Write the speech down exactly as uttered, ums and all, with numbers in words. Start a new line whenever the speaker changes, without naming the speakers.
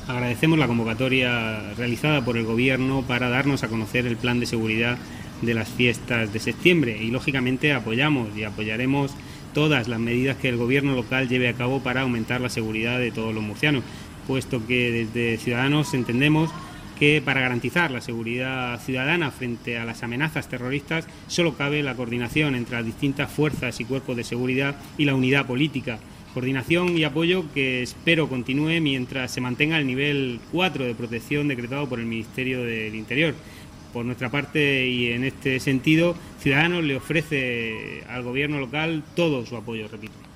Agradecemos la convocatoria realizada por el Gobierno para darnos a conocer el plan de seguridad de las fiestas de septiembre y, lógicamente, apoyamos y apoyaremos todas las medidas que el Gobierno local lleve a cabo para aumentar la seguridad de todos los murcianos, puesto que desde Ciudadanos entendemos que para garantizar la seguridad ciudadana frente a las amenazas terroristas solo cabe la coordinación entre las distintas fuerzas y cuerpos de seguridad y la unidad política. Coordinación y apoyo que espero continúe mientras se mantenga el nivel cuatro de protección decretado por el Ministerio del Interior. Por nuestra parte, y en este sentido, Ciudadanos le ofrece al Gobierno local todo su apoyo, repito.